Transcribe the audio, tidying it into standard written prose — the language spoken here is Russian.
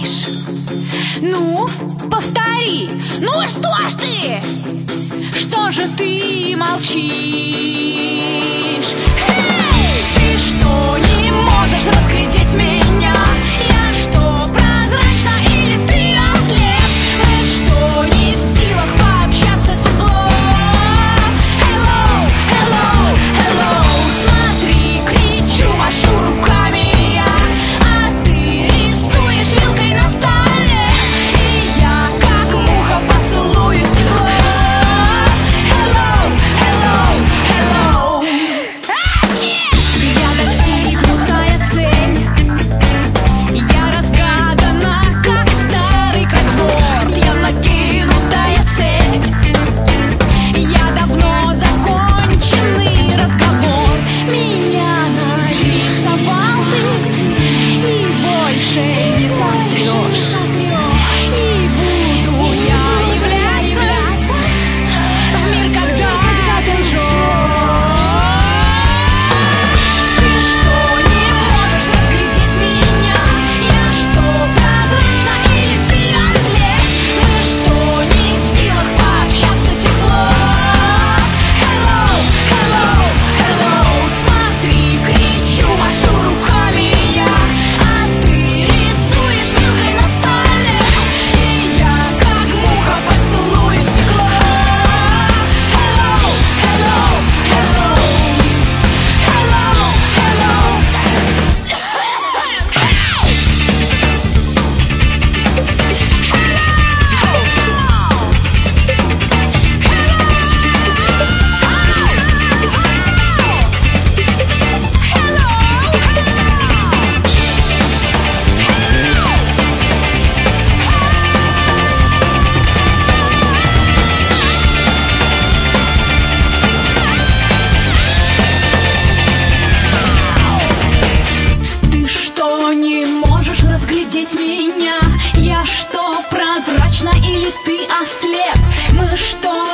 говоришь? Ну, повтори. Ну что ж ты? Что же ты молчишь? Эй! Ты что, не можешь разглядеть меня? Я что, прозрачна или ты ослеп? Ты что, не в силах пообщаться тепло? Hello, hello, hello. Смотри, кричу, машу руками я, а ты рисуешь вилкой на столе, и я, как муха, поцелую стекло. Hello, hello, hello. Я достигнутая цель, я разгадана, как старый кроссворд. Я накинутая цепь, я давно законченный разговор. Меня нарисовал ты и больше не сотрешь. И буду я являться в мир, когда ты лжешь. Ты что, не можешь разглядеть меня? Я что, прозрачна или ты ослеп? Мы что, не в силах пообщаться тепло? Hello, hello, hello. Смотри, кричу, машу руками я, а ты рисуешь вилкой на столе, и я, как муха, поцелую стекло. Hello, hello, hello. Ты что, не можешь разглядеть меня? Я что, прозрачна или ты ослеп? Мы что,